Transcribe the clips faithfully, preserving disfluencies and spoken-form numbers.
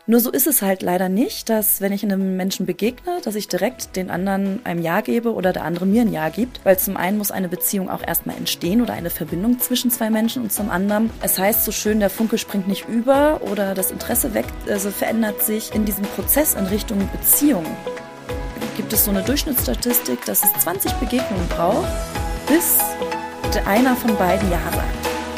Nur so ist es halt leider nicht, dass wenn ich einem Menschen begegne, dass ich direkt den anderen ein Ja gebe oder der andere mir ein Ja gibt. Weil zum einen muss eine Beziehung auch erstmal entstehen oder eine Verbindung zwischen zwei Menschen und zum anderen. Es heißt so schön, der Funke springt nicht über oder das Interesse weg, also verändert sich in diesem Prozess in Richtung Beziehung. Gibt es so eine Durchschnittsstatistik, dass es zwanzig Begegnungen braucht, bis einer von beiden Ja sagt.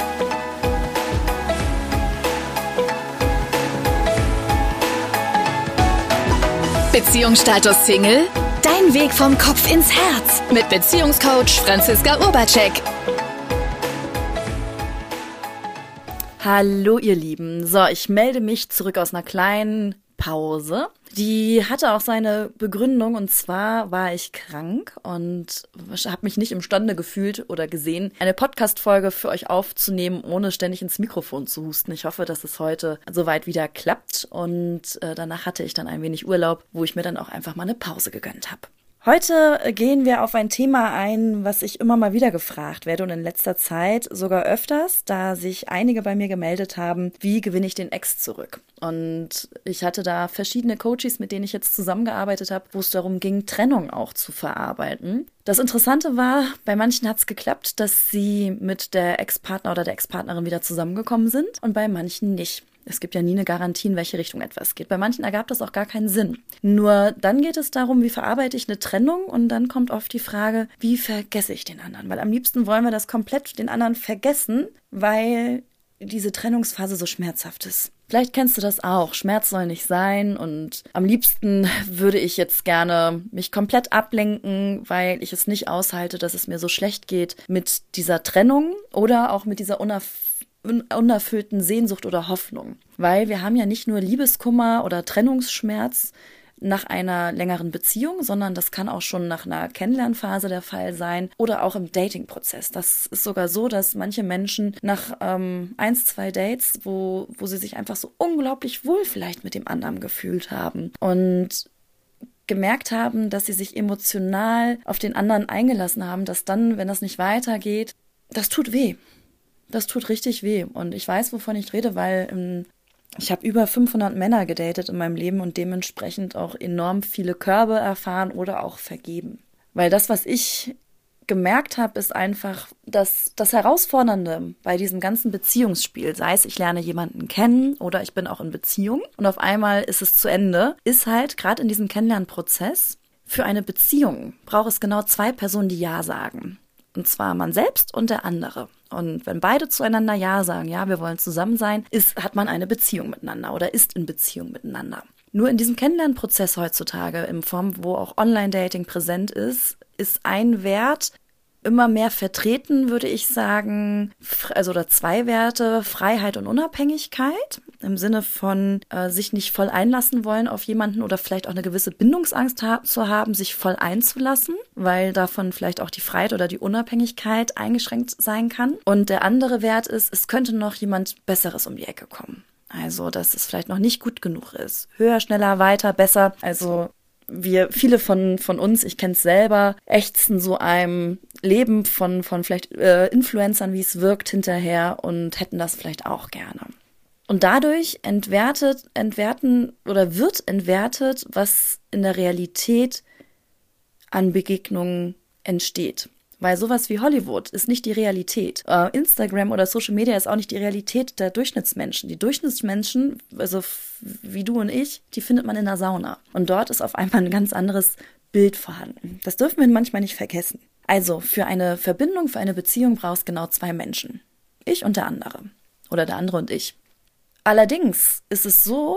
Beziehungsstatus Single? Dein Weg vom Kopf ins Herz mit Beziehungscoach Franziska Urbacek. Hallo ihr Lieben, so ich melde mich zurück aus einer kleinen Pause. Die hatte auch seine Begründung und zwar war ich krank und habe mich nicht imstande gefühlt oder gesehen, eine Podcast-Folge für euch aufzunehmen, ohne ständig ins Mikrofon zu husten. Ich hoffe, dass es heute soweit wieder klappt und äh, danach hatte ich dann ein wenig Urlaub, wo ich mir dann auch einfach mal eine Pause gegönnt habe. Heute gehen wir auf ein Thema ein, was ich immer mal wieder gefragt werde und in letzter Zeit sogar öfters, da sich einige bei mir gemeldet haben, wie gewinne ich den Ex zurück? Und ich hatte da verschiedene Coaches, mit denen ich jetzt zusammengearbeitet habe, wo es darum ging, Trennung auch zu verarbeiten. Das Interessante war, bei manchen hat es geklappt, dass sie mit der Ex-Partner oder der Ex-Partnerin wieder zusammengekommen sind und bei manchen nicht. Es gibt ja nie eine Garantie, in welche Richtung etwas geht. Bei manchen ergab das auch gar keinen Sinn. Nur dann geht es darum, wie verarbeite ich eine Trennung und dann kommt oft die Frage, wie vergesse ich den anderen? Weil am liebsten wollen wir das komplett den anderen vergessen, weil diese Trennungsphase so schmerzhaft ist. Vielleicht kennst du das auch. Schmerz soll nicht sein und am liebsten würde ich jetzt gerne mich komplett ablenken, weil ich es nicht aushalte, dass es mir so schlecht geht mit dieser Trennung oder auch mit dieser unerf- unerfüllten Sehnsucht oder Hoffnung. Weil wir haben ja nicht nur Liebeskummer oder Trennungsschmerz nach einer längeren Beziehung, sondern das kann auch schon nach einer Kennenlernphase der Fall sein oder auch im Dating-Prozess. Das ist sogar so, dass manche Menschen nach ähm, eins, zwei Dates, wo, wo sie sich einfach so unglaublich wohl vielleicht mit dem anderen gefühlt haben und gemerkt haben, dass sie sich emotional auf den anderen eingelassen haben, dass dann, wenn das nicht weitergeht, das tut weh. Das tut richtig weh und ich weiß, wovon ich rede, weil ähm, ich habe über fünfhundert Männer gedatet in meinem Leben und dementsprechend auch enorm viele Körbe erfahren oder auch vergeben. Weil das, was ich gemerkt habe, ist einfach, dass das Herausfordernde bei diesem ganzen Beziehungsspiel, sei es, ich lerne jemanden kennen oder ich bin auch in Beziehung und auf einmal ist es zu Ende, ist halt gerade in diesem Kennenlernprozess, für eine Beziehung braucht es genau zwei Personen, die Ja sagen. Und zwar man selbst und der andere. Und wenn beide zueinander Ja sagen, ja, wir wollen zusammen sein, ist, hat man eine Beziehung miteinander oder ist in Beziehung miteinander. Nur in diesem Kennenlernprozess heutzutage, in Form, wo auch Online-Dating präsent ist, ist ein Wert immer mehr vertreten, würde ich sagen, also oder zwei Werte, Freiheit und Unabhängigkeit, im Sinne von äh, sich nicht voll einlassen wollen auf jemanden oder vielleicht auch eine gewisse Bindungsangst ha- zu haben, sich voll einzulassen, weil davon vielleicht auch die Freiheit oder die Unabhängigkeit eingeschränkt sein kann. Und der andere Wert ist, es könnte noch jemand Besseres um die Ecke kommen. Also, dass es vielleicht noch nicht gut genug ist. Höher, schneller, weiter, besser. Also wir, viele von von uns, ich kenne es selber, ächzen so einem Leben von von vielleicht äh, Influencern, wie es wirkt, hinterher und hätten das vielleicht auch gerne. Und dadurch entwertet, entwerten oder wird entwertet, was in der Realität an Begegnungen entsteht. Weil sowas wie Hollywood ist nicht die Realität. Äh, Instagram oder Social Media ist auch nicht die Realität der Durchschnittsmenschen. Die Durchschnittsmenschen, also f- wie du und ich, die findet man in der Sauna. Und dort ist auf einmal ein ganz anderes Bild vorhanden. Das dürfen wir manchmal nicht vergessen. Also für eine Verbindung, für eine Beziehung brauchst genau zwei Menschen. Ich und der andere. Oder der andere und ich. Allerdings ist es so,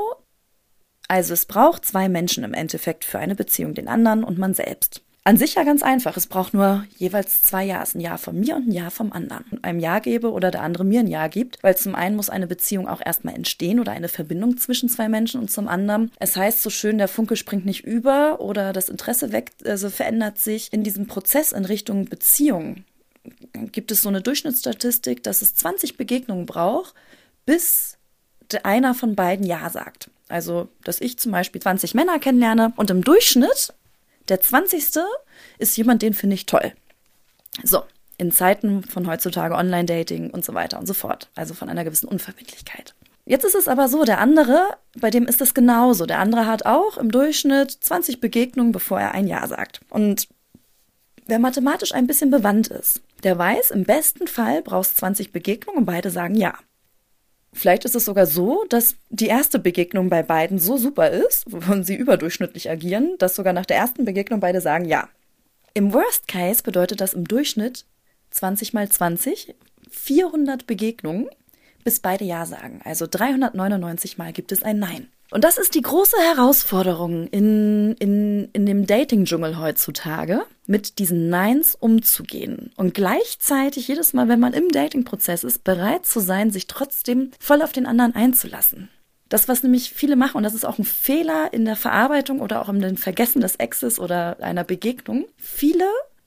also es braucht zwei Menschen im Endeffekt für eine Beziehung, den anderen und man selbst. An sich ja ganz einfach. Es braucht nur jeweils zwei Ja. Ein Ja von mir und ein Ja vom anderen. Einem Ja gebe oder der andere mir ein Ja gibt, weil zum einen muss eine Beziehung auch erstmal entstehen oder eine Verbindung zwischen zwei Menschen und zum anderen, es heißt so schön, der Funke springt nicht über oder das Interesse weg, also verändert sich in diesem Prozess in Richtung Beziehung. Gibt es so eine Durchschnittsstatistik, dass es zwanzig Begegnungen braucht, bis einer von beiden Ja sagt. Also, dass ich zum Beispiel zwanzig Männer kennenlerne und im Durchschnitt der zwanzigste ist jemand, den finde ich toll. So, in Zeiten von heutzutage Online-Dating und so weiter und so fort. Also von einer gewissen Unverbindlichkeit. Jetzt ist es aber so, der andere, bei dem ist es genauso. Der andere hat auch im Durchschnitt zwanzig Begegnungen, bevor er ein Ja sagt. Und wer mathematisch ein bisschen bewandt ist, der weiß, im besten Fall brauchst du zwanzig Begegnungen und beide sagen Ja. Vielleicht ist es sogar so, dass die erste Begegnung bei beiden so super ist, wovon sie überdurchschnittlich agieren, dass sogar nach der ersten Begegnung beide sagen Ja. Im Worst Case bedeutet das im Durchschnitt zwanzig mal zwanzig, vierhundert Begegnungen, bis beide Ja sagen. Also dreihundertneunundneunzig Mal gibt es ein Nein. Und das ist die große Herausforderung in, in, in dem Dating-Dschungel heutzutage, mit diesen Neins umzugehen. Und gleichzeitig jedes Mal, wenn man im Dating-Prozess ist, bereit zu sein, sich trotzdem voll auf den anderen einzulassen. Das, was nämlich viele machen, und das ist auch ein Fehler in der Verarbeitung oder auch im Vergessen des Exes oder einer Begegnung, viele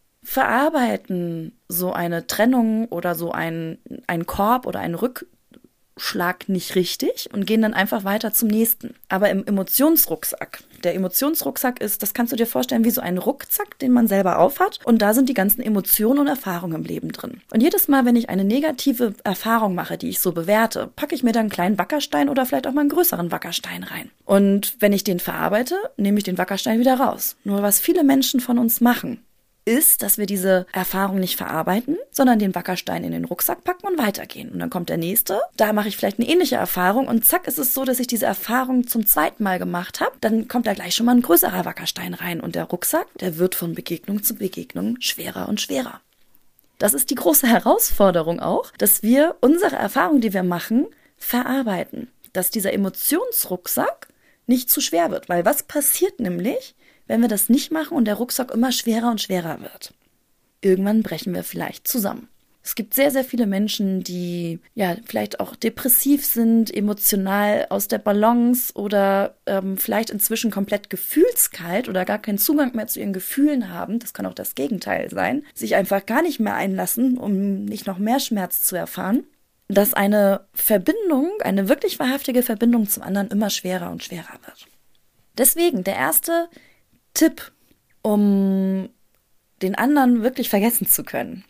verarbeiten so eine Trennung oder so ein, ein Korb oder einen Rückschlag nicht richtig und gehen dann einfach weiter zum nächsten. Aber im Emotionsrucksack, der Emotionsrucksack ist, das kannst du dir vorstellen, wie so ein Rucksack, den man selber aufhat, und da sind die ganzen Emotionen und Erfahrungen im Leben drin. Und jedes Mal, wenn ich eine negative Erfahrung mache, die ich so bewerte, packe ich mir dann einen kleinen Wackerstein oder vielleicht auch mal einen größeren Wackerstein rein. Und wenn ich den verarbeite, nehme ich den Wackerstein wieder raus. Nur was viele Menschen von uns machen, ist, dass wir diese Erfahrung nicht verarbeiten, sondern den Wackerstein in den Rucksack packen und weitergehen. Und dann kommt der nächste, da mache ich vielleicht eine ähnliche Erfahrung und zack ist es so, dass ich diese Erfahrung zum zweiten Mal gemacht habe. Dann kommt da gleich schon mal ein größerer Wackerstein rein und der Rucksack, der wird von Begegnung zu Begegnung schwerer und schwerer. Das ist die große Herausforderung auch, dass wir unsere Erfahrung, die wir machen, verarbeiten. Dass dieser Emotionsrucksack nicht zu schwer wird. Weil was passiert nämlich, wenn wir das nicht machen und der Rucksack immer schwerer und schwerer wird? Irgendwann brechen wir vielleicht zusammen. Es gibt sehr, sehr viele Menschen, die ja vielleicht auch depressiv sind, emotional aus der Balance oder ähm, vielleicht inzwischen komplett gefühlskalt oder gar keinen Zugang mehr zu ihren Gefühlen haben. Das kann auch das Gegenteil sein. Sich einfach gar nicht mehr einlassen, um nicht noch mehr Schmerz zu erfahren. Dass eine Verbindung, eine wirklich wahrhaftige Verbindung zum anderen immer schwerer und schwerer wird. Deswegen der erste Tipp, um den anderen wirklich vergessen zu können.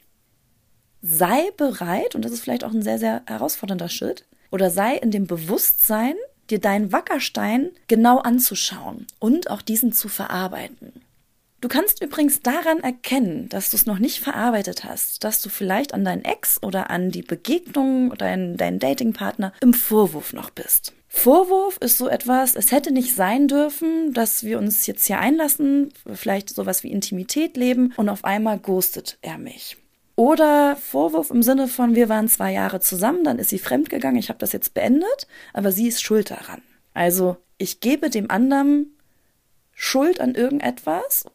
Sei bereit, und das ist vielleicht auch ein sehr, sehr herausfordernder Schritt, oder sei in dem Bewusstsein, dir deinen Wackerstein genau anzuschauen und auch diesen zu verarbeiten. Du kannst übrigens daran erkennen, dass du es noch nicht verarbeitet hast, dass du vielleicht an deinen Ex oder an die Begegnung oder deinen, deinen Datingpartner im Vorwurf noch bist. Vorwurf ist so etwas, es hätte nicht sein dürfen, dass wir uns jetzt hier einlassen, vielleicht sowas wie Intimität leben und auf einmal ghostet er mich. Oder Vorwurf im Sinne von, wir waren zwei Jahre zusammen, dann ist sie fremdgegangen, ich habe das jetzt beendet, aber sie ist schuld daran. Also ich gebe dem anderen Schuld an irgendetwas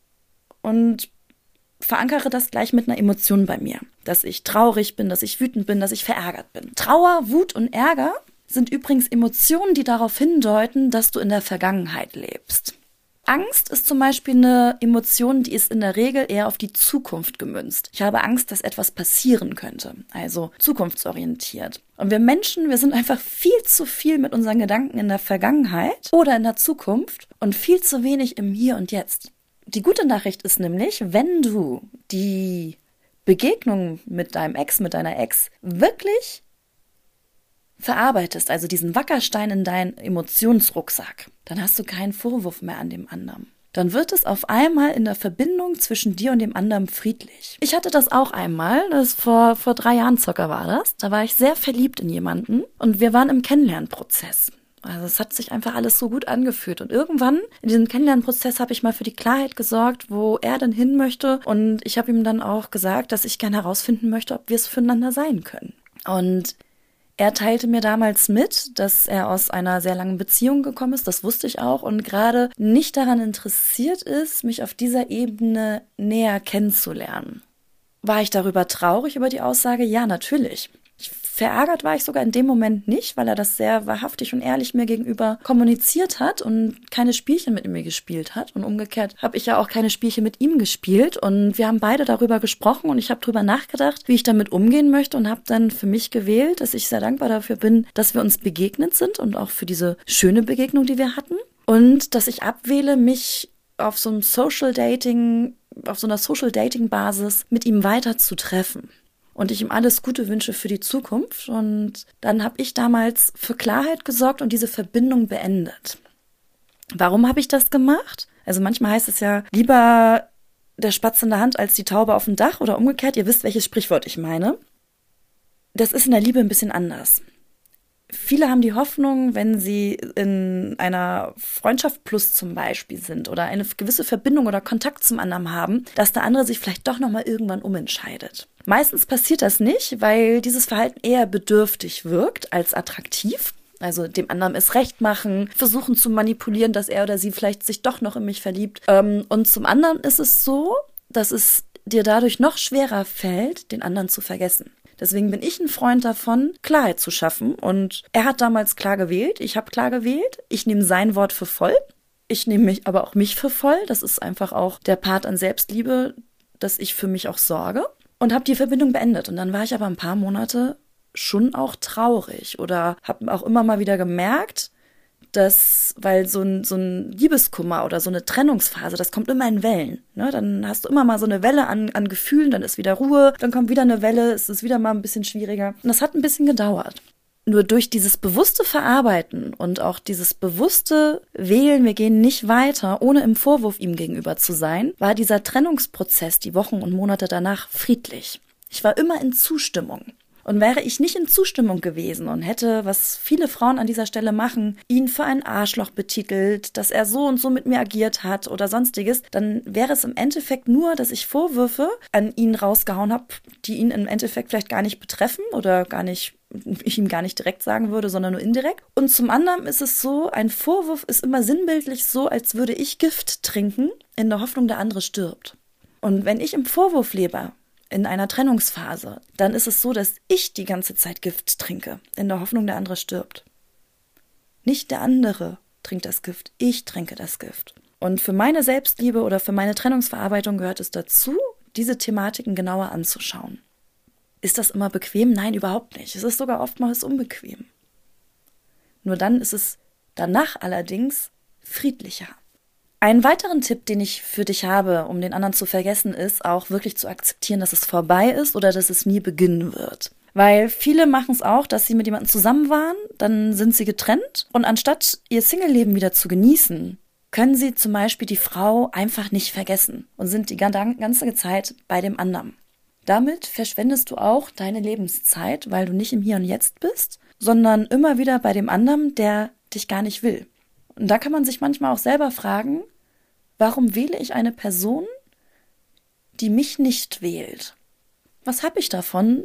und verankere das gleich mit einer Emotion bei mir, dass ich traurig bin, dass ich wütend bin, dass ich verärgert bin. Trauer, Wut und Ärger sind übrigens Emotionen, die darauf hindeuten, dass du in der Vergangenheit lebst. Angst ist zum Beispiel eine Emotion, die ist in der Regel eher auf die Zukunft gemünzt. Ich habe Angst, dass etwas passieren könnte, also zukunftsorientiert. Und wir Menschen, wir sind einfach viel zu viel mit unseren Gedanken in der Vergangenheit oder in der Zukunft und viel zu wenig im Hier und Jetzt. Die gute Nachricht ist nämlich, wenn du die Begegnung mit deinem Ex, mit deiner Ex wirklich verarbeitest, also diesen Wackerstein in deinen Emotionsrucksack, dann hast du keinen Vorwurf mehr an dem anderen. Dann wird es auf einmal in der Verbindung zwischen dir und dem anderen friedlich. Ich hatte das auch einmal, das vor, vor drei Jahren circa war das. Da war ich sehr verliebt in jemanden und wir waren im Kennenlernprozess. Also es hat sich einfach alles so gut angefühlt. Und irgendwann in diesem Kennenlernprozess habe ich mal für die Klarheit gesorgt, wo er denn hin möchte. Und ich habe ihm dann auch gesagt, dass ich gerne herausfinden möchte, ob wir es füreinander sein können. Und er teilte mir damals mit, dass er aus einer sehr langen Beziehung gekommen ist, das wusste ich auch, und gerade nicht daran interessiert ist, mich auf dieser Ebene näher kennenzulernen. War ich darüber traurig, über die Aussage? Ja, natürlich. Verärgert war ich sogar in dem Moment nicht, weil er das sehr wahrhaftig und ehrlich mir gegenüber kommuniziert hat und keine Spielchen mit mir gespielt hat. Und umgekehrt habe ich ja auch keine Spielchen mit ihm gespielt. Und wir haben beide darüber gesprochen und ich habe darüber nachgedacht, wie ich damit umgehen möchte und habe dann für mich gewählt, dass ich sehr dankbar dafür bin, dass wir uns begegnet sind und auch für diese schöne Begegnung, die wir hatten. Und dass ich abwähle, mich auf so einem Social Dating, auf so einer Social Dating Basis mit ihm weiter zu treffen. und ich ihm alles Gute wünsche für die Zukunft. Und dann habe ich damals für Klarheit gesorgt und diese Verbindung beendet. Warum habe ich das gemacht? Also manchmal heißt es ja, lieber der Spatz in der Hand als die Taube auf dem Dach oder umgekehrt. Ihr wisst, welches Sprichwort ich meine. Das ist in der Liebe ein bisschen anders. Viele haben die Hoffnung, wenn sie in einer Freundschaft plus zum Beispiel sind oder eine gewisse Verbindung oder Kontakt zum anderen haben, dass der andere sich vielleicht doch nochmal irgendwann umentscheidet. Meistens passiert das nicht, weil dieses Verhalten eher bedürftig wirkt als attraktiv. Also dem anderen es recht machen, versuchen zu manipulieren, dass er oder sie vielleicht sich doch noch in mich verliebt. Und zum anderen ist es so, dass es dir dadurch noch schwerer fällt, den anderen zu vergessen. Deswegen bin ich ein Freund davon, Klarheit zu schaffen. Und er hat damals klar gewählt, ich habe klar gewählt. Ich nehme sein Wort für voll. Ich nehme mich aber auch mich für voll. Das ist einfach auch der Part an Selbstliebe, dass ich für mich auch sorge. Und habe die Verbindung beendet. Und dann war ich aber ein paar Monate schon auch traurig oder habe auch immer mal wieder gemerkt, dass, weil so ein, so ein Liebeskummer oder so eine Trennungsphase, das kommt immer in Wellen. Ne? Dann hast du immer mal so eine Welle an, an Gefühlen, dann ist wieder Ruhe, dann kommt wieder eine Welle, es ist wieder mal ein bisschen schwieriger. Und das hat ein bisschen gedauert. Nur durch dieses bewusste Verarbeiten und auch dieses bewusste Wählen, wir gehen nicht weiter, ohne im Vorwurf ihm gegenüber zu sein, war dieser Trennungsprozess die Wochen und Monate danach friedlich. Ich war immer in Zustimmung. Und wäre ich nicht in Zustimmung gewesen und hätte, was viele Frauen an dieser Stelle machen, ihn für einen Arschloch betitelt, dass er so und so mit mir agiert hat oder sonstiges, dann wäre es im Endeffekt nur, dass ich Vorwürfe an ihn rausgehauen habe, die ihn im Endeffekt vielleicht gar nicht betreffen oder gar nicht, ich ihm gar nicht direkt sagen würde, sondern nur indirekt. Und zum anderen ist es so, ein Vorwurf ist immer sinnbildlich so, als würde ich Gift trinken, in der Hoffnung, der andere stirbt. Und wenn ich im Vorwurf lebe, in einer Trennungsphase, dann ist es so, dass ich die ganze Zeit Gift trinke, in der Hoffnung, der andere stirbt. Nicht der andere trinkt das Gift, ich trinke das Gift. Und für meine Selbstliebe oder für meine Trennungsverarbeitung gehört es dazu, diese Thematiken genauer anzuschauen. Ist das immer bequem? Nein, überhaupt nicht. Es ist sogar oftmals unbequem. Nur dann ist es danach allerdings friedlicher. Einen weiteren Tipp, den ich für dich habe, um den anderen zu vergessen, ist auch wirklich zu akzeptieren, dass es vorbei ist oder dass es nie beginnen wird. Weil viele machen es auch, dass sie mit jemandem zusammen waren, dann sind sie getrennt und anstatt ihr Single-Leben wieder zu genießen, können sie zum Beispiel die Frau einfach nicht vergessen und sind die ganze Zeit bei dem anderen. Damit verschwendest du auch deine Lebenszeit, weil du nicht im Hier und Jetzt bist, sondern immer wieder bei dem anderen, der dich gar nicht will. Und da kann man sich manchmal auch selber fragen, warum wähle ich eine Person, die mich nicht wählt? Was habe ich davon?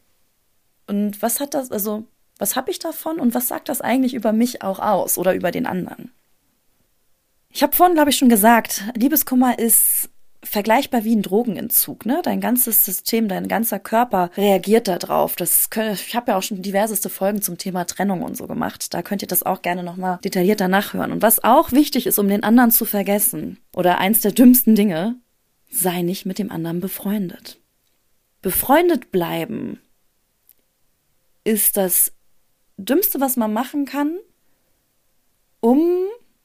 Und was hat das, also, was habe ich davon und was sagt das eigentlich über mich auch aus oder über den anderen? Ich habe vorhin, glaube ich, schon gesagt, Liebeskummer ist vergleichbar wie ein Drogenentzug, ne? Dein ganzes System, dein ganzer Körper reagiert da drauf. Das können, ich habe ja auch schon diverseste Folgen zum Thema Trennung und so gemacht. Da könnt ihr das auch gerne nochmal detaillierter nachhören. Und was auch wichtig ist, um den anderen zu vergessen, oder eins der dümmsten Dinge, sei nicht mit dem anderen befreundet. Befreundet bleiben ist das Dümmste, was man machen kann, um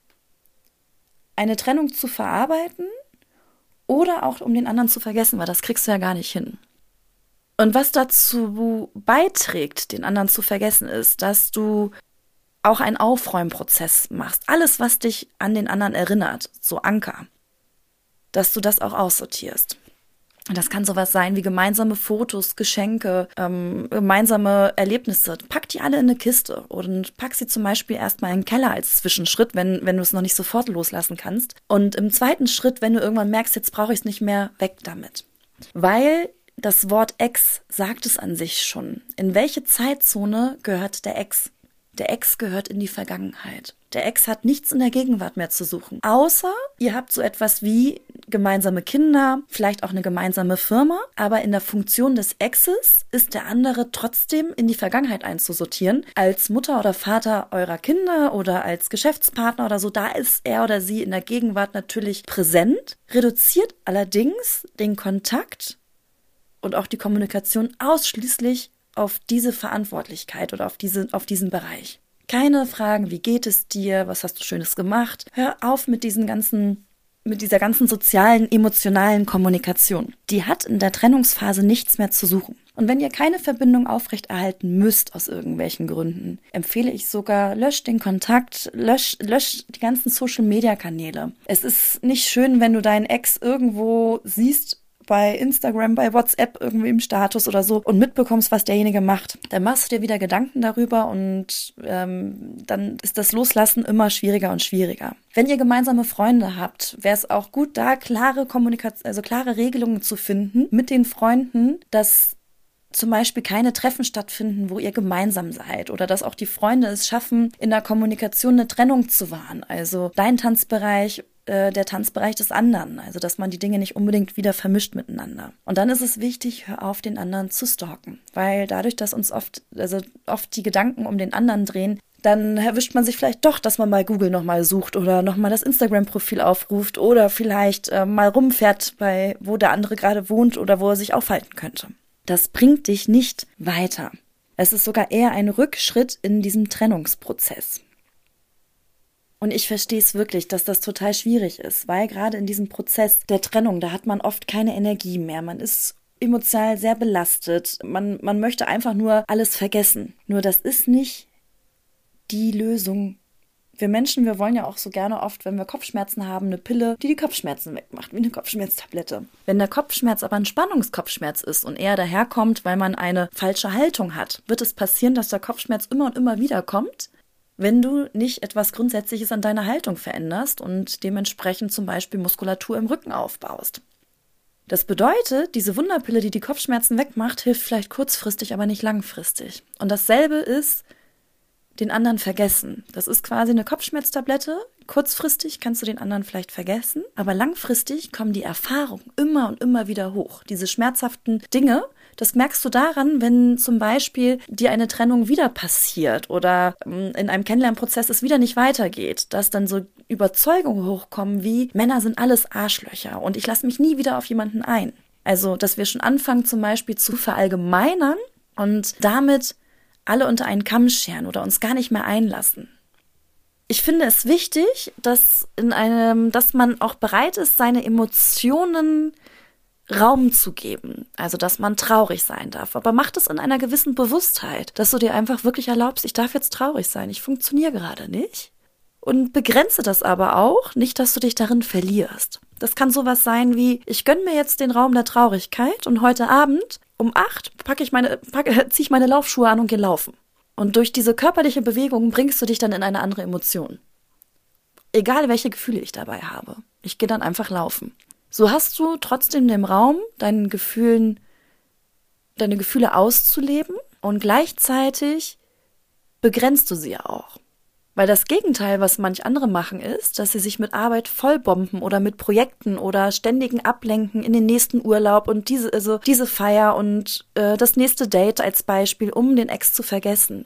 eine Trennung zu verarbeiten oder auch um den anderen zu vergessen, weil das kriegst du ja gar nicht hin. Und was dazu beiträgt, den anderen zu vergessen, ist, dass du auch einen Aufräumprozess machst. Alles, was dich an den anderen erinnert, so Anker, dass du das auch aussortierst. Und das kann sowas sein wie gemeinsame Fotos, Geschenke, ähm, gemeinsame Erlebnisse. Pack die alle in eine Kiste und pack sie zum Beispiel erstmal in den Keller als Zwischenschritt, wenn, wenn du es noch nicht sofort loslassen kannst. Und im zweiten Schritt, wenn du irgendwann merkst, jetzt brauche ich es nicht mehr, weg damit. Weil das Wort Ex sagt es an sich schon. In welche Zeitzone gehört der Ex? Der Ex gehört in die Vergangenheit. Der Ex hat nichts in der Gegenwart mehr zu suchen. Außer ihr habt so etwas wie gemeinsame Kinder, vielleicht auch eine gemeinsame Firma. Aber in der Funktion des Exes ist der andere trotzdem in die Vergangenheit einzusortieren. Als Mutter oder Vater eurer Kinder oder als Geschäftspartner oder so, da ist er oder sie in der Gegenwart natürlich präsent. Reduziert allerdings den Kontakt und auch die Kommunikation ausschließlich auf diese Verantwortlichkeit oder auf diese, auf diesen Bereich. Keine Fragen, wie geht es dir, was hast du Schönes gemacht? Hör auf mit diesen ganzen, mit dieser ganzen sozialen, emotionalen Kommunikation. Die hat in der Trennungsphase nichts mehr zu suchen. Und wenn ihr keine Verbindung aufrechterhalten müsst aus irgendwelchen Gründen, empfehle ich sogar, löscht den Kontakt, lösch, lösch die ganzen Social-Media-Kanäle. Es ist nicht schön, wenn du deinen Ex irgendwo siehst, bei Instagram, bei WhatsApp, irgendwie im Status oder so und mitbekommst, was derjenige macht. Dann machst du dir wieder Gedanken darüber und ähm, dann ist das Loslassen immer schwieriger und schwieriger. Wenn ihr gemeinsame Freunde habt, wäre es auch gut, da klare Kommunikation, also klare Regelungen zu finden mit den Freunden, dass zum Beispiel keine Treffen stattfinden, wo ihr gemeinsam seid oder dass auch die Freunde es schaffen, in der Kommunikation eine Trennung zu wahren. Also dein Tanzbereich, äh, der Tanzbereich des anderen. Also dass man die Dinge nicht unbedingt wieder vermischt miteinander. Und dann ist es wichtig, hör auf, den anderen zu stalken. Weil dadurch, dass uns oft, also oft die Gedanken um den anderen drehen, dann erwischt man sich vielleicht doch, dass man bei Google nochmal sucht oder nochmal das Instagram-Profil aufruft oder vielleicht äh, mal rumfährt, bei wo der andere gerade wohnt oder wo er sich aufhalten könnte. Das bringt dich nicht weiter. Es ist sogar eher ein Rückschritt in diesem Trennungsprozess. Und ich verstehe es wirklich, dass das total schwierig ist, weil gerade in diesem Prozess der Trennung, da hat man oft keine Energie mehr. Man ist emotional sehr belastet. Man, man möchte einfach nur alles vergessen. Nur das ist nicht die Lösung. Wir Menschen, wir wollen ja auch so gerne oft, wenn wir Kopfschmerzen haben, eine Pille, die die Kopfschmerzen wegmacht, wie eine Kopfschmerztablette. Wenn der Kopfschmerz aber ein Spannungskopfschmerz ist und eher daherkommt, weil man eine falsche Haltung hat, wird es passieren, dass der Kopfschmerz immer und immer wieder kommt, wenn du nicht etwas Grundsätzliches an deiner Haltung veränderst und dementsprechend zum Beispiel Muskulatur im Rücken aufbaust. Das bedeutet, diese Wunderpille, die die Kopfschmerzen wegmacht, hilft vielleicht kurzfristig, aber nicht langfristig. Und dasselbe ist den anderen vergessen. Das ist quasi eine Kopfschmerztablette. Kurzfristig kannst du den anderen vielleicht vergessen, aber langfristig kommen die Erfahrungen immer und immer wieder hoch. Diese schmerzhaften Dinge, das merkst du daran, wenn zum Beispiel dir eine Trennung wieder passiert oder in einem Kennenlernprozess es wieder nicht weitergeht, dass dann so Überzeugungen hochkommen wie, Männer sind alles Arschlöcher und ich lasse mich nie wieder auf jemanden ein. Also, dass wir schon anfangen zum Beispiel zu verallgemeinern und damit alle unter einen Kamm scheren oder uns gar nicht mehr einlassen. Ich finde es wichtig, dass in einem, dass man auch bereit ist, seine Emotionen Raum zu geben. Also, dass man traurig sein darf. Aber mach das in einer gewissen Bewusstheit, dass du dir einfach wirklich erlaubst, ich darf jetzt traurig sein, ich funktioniere gerade nicht. Und begrenze das aber auch, nicht, dass du dich darin verlierst. Das kann sowas sein wie, ich gönne mir jetzt den Raum der Traurigkeit und heute Abend um acht packe ich meine, packe, ziehe ich meine Laufschuhe an und gehe laufen. Und durch diese körperliche Bewegung bringst du dich dann in eine andere Emotion. Egal, welche Gefühle ich dabei habe. Ich gehe dann einfach laufen. So hast du trotzdem den Raum, deinen Gefühlen, deine Gefühle auszuleben und gleichzeitig begrenzt du sie auch. Weil das Gegenteil, was manch andere machen, ist, dass sie sich mit Arbeit vollbomben oder mit Projekten oder ständigen Ablenken in den nächsten Urlaub und diese, also diese Feier und äh, das nächste Date als Beispiel, um den Ex zu vergessen.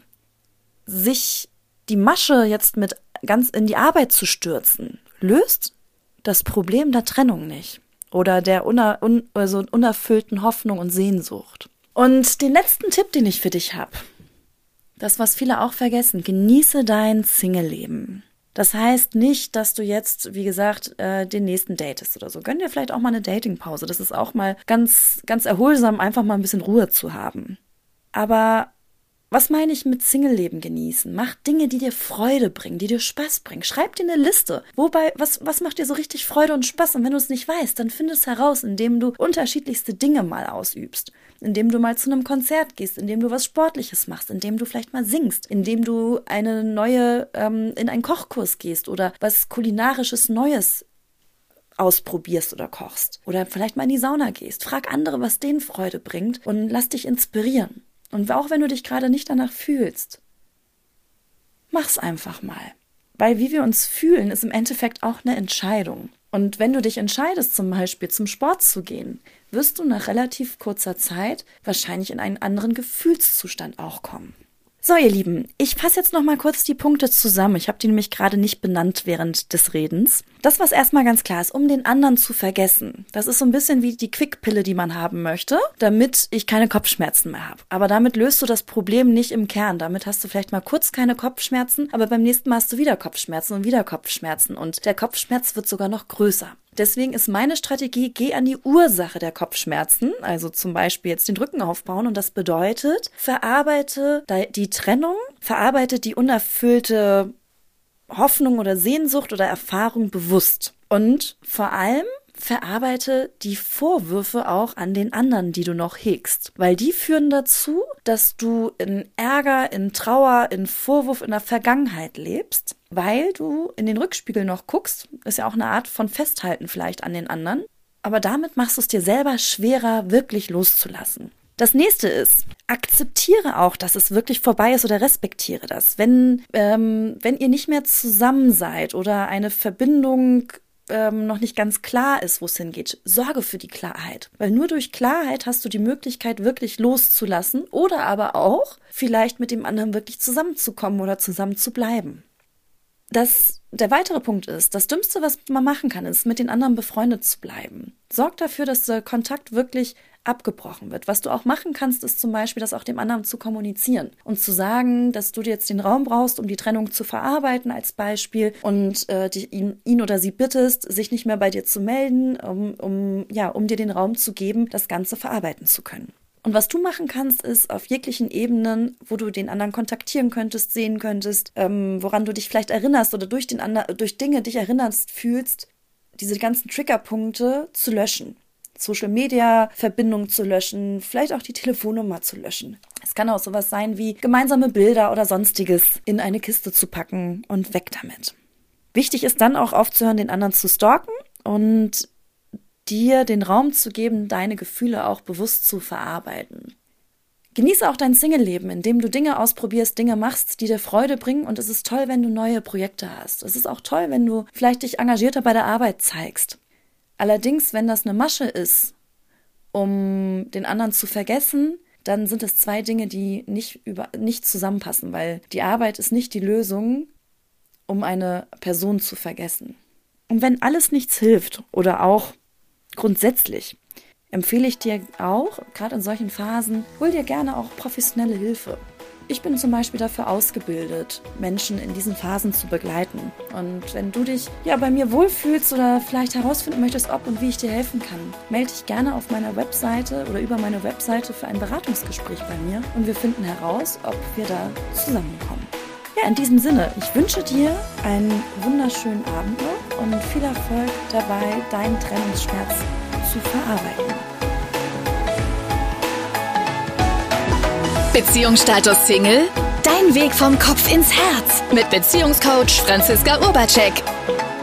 Sich die Masche jetzt mit ganz in die Arbeit zu stürzen, löst das Problem der Trennung nicht oder der uner, un, also unerfüllten Hoffnung und Sehnsucht. Und den letzten Tipp, den ich für dich habe, das, was viele auch vergessen, genieße dein Single-Leben. Das heißt nicht, dass du jetzt, wie gesagt, äh, den nächsten datest oder so. Gönn dir vielleicht auch mal eine Datingpause. Das ist auch mal ganz, ganz erholsam, einfach mal ein bisschen Ruhe zu haben. Aber was meine ich mit Single-Leben genießen? Mach Dinge, die dir Freude bringen, die dir Spaß bringen. Schreib dir eine Liste. Wobei, was, was macht dir so richtig Freude und Spaß? Und wenn du es nicht weißt, dann find es heraus, indem du unterschiedlichste Dinge mal ausübst. Indem du mal zu einem Konzert gehst, indem du was Sportliches machst, indem du vielleicht mal singst, indem du eine neue, ähm, in einen Kochkurs gehst oder was Kulinarisches Neues ausprobierst oder kochst. Oder vielleicht mal in die Sauna gehst. Frag andere, was denen Freude bringt und lass dich inspirieren. Und auch wenn du dich gerade nicht danach fühlst, mach's einfach mal. Weil wie wir uns fühlen, ist im Endeffekt auch eine Entscheidung. Und wenn du dich entscheidest, zum Beispiel zum Sport zu gehen, wirst du nach relativ kurzer Zeit wahrscheinlich in einen anderen Gefühlszustand auch kommen. So, ihr Lieben, ich fasse jetzt noch mal kurz die Punkte zusammen. Ich habe die nämlich gerade nicht benannt während des Redens. Das, was erstmal ganz klar ist, um den anderen zu vergessen. Das ist so ein bisschen wie die Quickpille, die man haben möchte, damit ich keine Kopfschmerzen mehr habe. Aber damit löst du das Problem nicht im Kern. Damit hast du vielleicht mal kurz keine Kopfschmerzen, aber beim nächsten Mal hast du wieder Kopfschmerzen und wieder Kopfschmerzen. Und der Kopfschmerz wird sogar noch größer. Deswegen ist meine Strategie, geh an die Ursache der Kopfschmerzen, also zum Beispiel jetzt den Rücken aufbauen. Und das bedeutet, verarbeite die Trennung, verarbeite die unerfüllte Hoffnung oder Sehnsucht oder Erfahrung bewusst. Und vor allem verarbeite die Vorwürfe auch an den anderen, die du noch hegst. Weil die führen dazu, dass du in Ärger, in Trauer, in Vorwurf in der Vergangenheit lebst, weil du in den Rückspiegel noch guckst. Ist ja auch eine Art von Festhalten vielleicht an den anderen. Aber damit machst du es dir selber schwerer, wirklich loszulassen. Das nächste ist, akzeptiere auch, dass es wirklich vorbei ist oder respektiere das. Wenn, ähm, wenn ihr nicht mehr zusammen seid oder eine Verbindung ähm, noch nicht ganz klar ist, wo es hingeht, sorge für die Klarheit. Weil nur durch Klarheit hast du die Möglichkeit, wirklich loszulassen oder aber auch vielleicht mit dem anderen wirklich zusammenzukommen oder zusammen zu bleiben. Das, der weitere Punkt ist, das Dümmste, was man machen kann, ist, mit den anderen befreundet zu bleiben. Sorg dafür, dass der Kontakt wirklich abgebrochen wird. Was du auch machen kannst, ist zum Beispiel, das auch dem anderen zu kommunizieren und zu sagen, dass du dir jetzt den Raum brauchst, um die Trennung zu verarbeiten als Beispiel und äh, die, ihn, ihn oder sie bittest, sich nicht mehr bei dir zu melden, um, um, ja, um dir den Raum zu geben, das Ganze verarbeiten zu können. Und was du machen kannst, ist auf jeglichen Ebenen, wo du den anderen kontaktieren könntest, sehen könntest, ähm, woran du dich vielleicht erinnerst oder durch, den anderen, durch Dinge dich erinnerst, fühlst, diese ganzen Triggerpunkte zu löschen. Social-Media-Verbindung zu löschen, vielleicht auch die Telefonnummer zu löschen. Es kann auch sowas sein wie gemeinsame Bilder oder Sonstiges in eine Kiste zu packen und weg damit. Wichtig ist dann auch aufzuhören, den anderen zu stalken und dir den Raum zu geben, deine Gefühle auch bewusst zu verarbeiten. Genieße auch dein Single-Leben, indem du Dinge ausprobierst, Dinge machst, die dir Freude bringen, und es ist toll, wenn du neue Projekte hast. Es ist auch toll, wenn du vielleicht dich engagierter bei der Arbeit zeigst. Allerdings, wenn das eine Masche ist, um den anderen zu vergessen, dann sind es zwei Dinge, die nicht, über, nicht zusammenpassen, weil die Arbeit ist nicht die Lösung, um eine Person zu vergessen. Und wenn alles nichts hilft oder auch grundsätzlich, empfehle ich dir auch, gerade in solchen Phasen, hol dir gerne auch professionelle Hilfe. Ich bin zum Beispiel dafür ausgebildet, Menschen in diesen Phasen zu begleiten. Und wenn du dich ja bei mir wohlfühlst oder vielleicht herausfinden möchtest, ob und wie ich dir helfen kann, melde dich gerne auf meiner Webseite oder über meine Webseite für ein Beratungsgespräch bei mir und wir finden heraus, ob wir da zusammenkommen. Ja, in diesem Sinne, ich wünsche dir einen wunderschönen Abend noch und viel Erfolg dabei, deinen Trennungsschmerz zu verarbeiten. Beziehungsstatus Single? Dein Weg vom Kopf ins Herz mit Beziehungscoach Franziska Urbacek.